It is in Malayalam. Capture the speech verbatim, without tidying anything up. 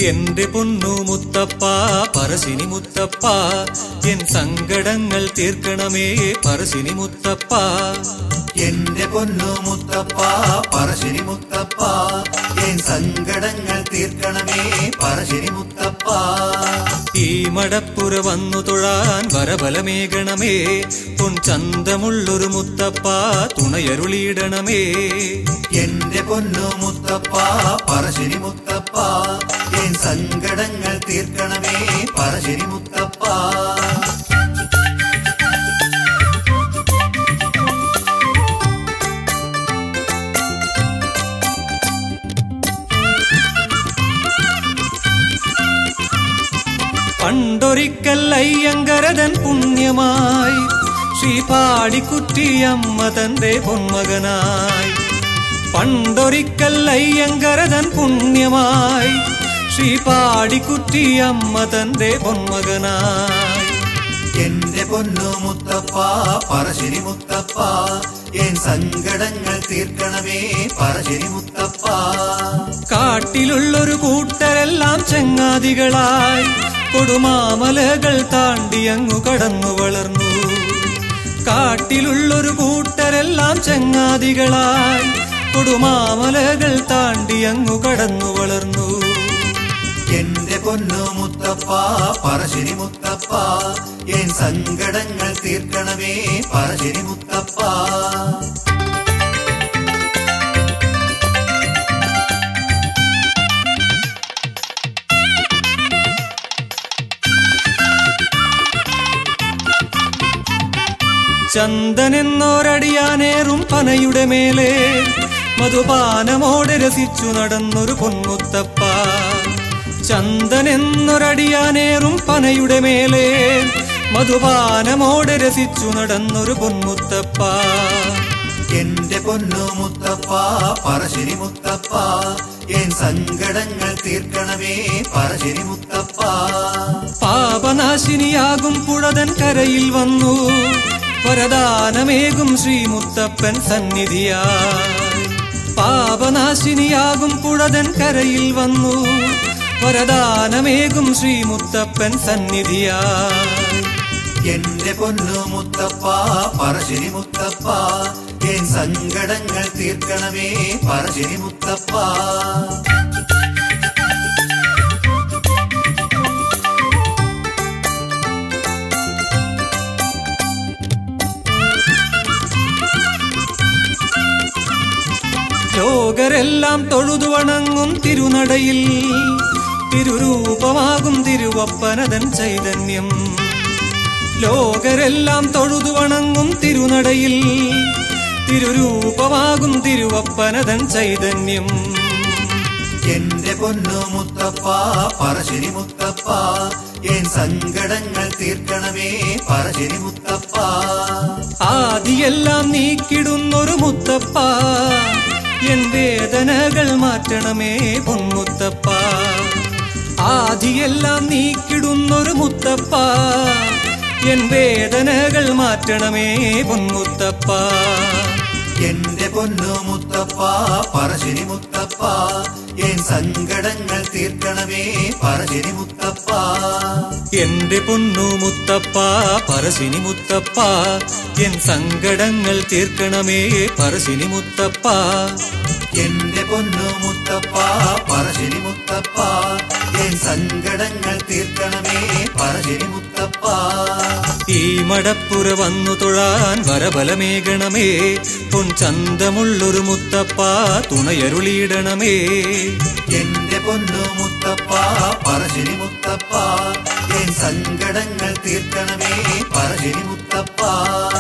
എന്റെ പൊന്നു മുത്തപ്പ പറശ്ശിനി മുത്തപ്പ എൻ സങ്കടങ്ങൾ തീർക്കണമേ പറശ്ശിനി മുത്തപ്പ എന്റെ പൊന്നു മുത്തപ്പ പറശ്ശിനി മുത്തപ്പ എൻ സങ്കടങ്ങൾ തീർക്കണമേ പറശ്ശിനി മുത്തപ്പ ഈ മടപ്പുര വന്നു തൊഴാൻ വരബലമേകണമേ പൊൻചന്തമുള്ളൊരു മുത്തപ്പ തുണയരുളിയിടണമേ എന്റെ പൊന്നു മുത്തപ്പ പറശ്ശിനി മുത്തപ്പ എൻ സങ്കടങ്ങൾ തീർക്കണമേ പറശ്ശിനി മുത്തപ്പ പണ്ടൊരിക്കൽ അയ്യങ്കരതൻ പുണ്യമായി ശ്രീപാടിക്കുറ്റിയമ്മ തന്റെ പൊന്മകനായി പണ്ടൊരിക്കൽ അയ്യങ്കരതൻ പുണ്യമായി ശ്രീപാടിക്കുറ്റിയമ്മ തന്റെ പൊന്മകനായി എന്റെ പൊന്നു മുത്തപ്പ പറശ്ശിനി മുത്തപ്പ എൻ സങ്കടങ്ങൾ തീർക്കണമേ പറശ്ശിനി മുത്തപ്പ കാട്ടിലുള്ളൊരു കൂട്ടരെല്ലാം ചങ്ങാതികളായി കൊടുമാമലകൾ താണ്ടി അങ്ങു കടന്നു വളർന്നു കാട്ടിലുള്ളൊരു കൂട്ടരെല്ലാം ചങ്ങാതികളായി കൊടുമാമലകൾ താണ്ടി അങ്ങു കടന്നു വളർന്നു എന്റെ പൊന്നു മുത്തപ്പ പറശ്ശിനി മുത്തപ്പ എൻ സങ്കടങ്ങൾ തീർക്കണമേ പറശ്ശിനി മുത്തപ്പ ചന്ദനെന്നോരടിയാനേറും പനയുടെ മേലെ മധുപാനമോടെ രസിച്ചു നടന്നൊരു പൊന്മുത്തപ്പ ചന്ദനെന്നൊരടിയാനേറും പനയുടെ മേലെ മധുപാനമോടെ രസിച്ചു നടന്നൊരു പൊന്മുത്തപ്പ എന്റെ പൊന്നു മുത്തപ്പ പറശ്ശിനി മുത്തപ്പ എൻ സങ്കടങ്ങൾ തീർക്കണമേ പറശ്ശിനി മുത്തപ്പ പാപനാശിനിയാകും പുഴതൻ കരയിൽ വന്നു വരദാനമേകും ശ്രീമുത്തപ്പൻ സന്നിധിയായി പാപനാശിനിയാകും പുഴതൻ കരയിൽ വന്നു വരദാനമേകും ശ്രീമുത്തപ്പൻ സന്നിധിയായി എന്റെ പൊന്നു മുത്തപ്പ പറശ്ശിനി മുത്തപ്പ എൻ സങ്കടങ്ങൾ തീർക്കണമേ പറശ്ശിനി മുത്തപ്പ ലോകരെല്ലാം തൊഴുതു വണങ്ങും തിരുനടയിൽ തിരുരൂപമാകും തിരുവപ്പനതൻ ചൈതന്യം ലോകരെല്ലാം തൊഴുതു വണങ്ങും തിരുനടയിൽ തിരുരൂപമാകും തിരുവപ്പനതൻ ചൈതന്യം എന്റെ പൊന്നു മുത്തപ്പ പറശ്ശിനി മുത്തപ്പ എൻ സങ്കടങ്ങൾ തീർക്കണമേ പറശ്ശിനി മുത്തപ്പ ആദിയെല്ലാം നീക്കിടുന്നൊരു മുത്തപ്പ എൻ വേദനകൾ മാറ്റണമേ പൊന്മുത്തപ്പ ആദിയെല്ലാം നീക്കിടുന്നൊരു മുത്തപ്പ എൻ വേദനകൾ മാറ്റണമേ പൊന്മുത്തപ്പ എന്റെ പൊന്നു മുത്തപ്പ പറശ്ശിനി മുത്തപ്പ എൻ സങ്കടങ്ങൾ തീർക്കണമേ പറശ്ശിനി മുത്തപ്പ എന്റെ പൊന്നു മുത്തപ്പ പറശ്ശിനി മുത്തപ്പ എൻ സങ്കടങ്ങൾ തീർക്കണമേ പറശ്ശിനി മുത്തപ്പ എന്റെ പൊന്നു മുത്തപ്പ പറശ്ശിനി മുത്തപ്പ എൻ സങ്കടങ്ങൾ തീർക്കണമേ പറശ്ശിനി മുത്തപ്പ ഈ മടപ്പുര വന്നു തൊഴാൻ വരബലമേകണമേ പൊൻചന്തമുള്ളൊരു മുത്തപ്പ തുണയരുളിയിടണമേ എന്റെ പൊന്നു മുത്തപ്പ പറശ്ശിനി മുത്തപ്പ എൻ സങ്കടങ്ങൾ തീർക്കണമേ പറശ്ശിനി മുത്തപ്പ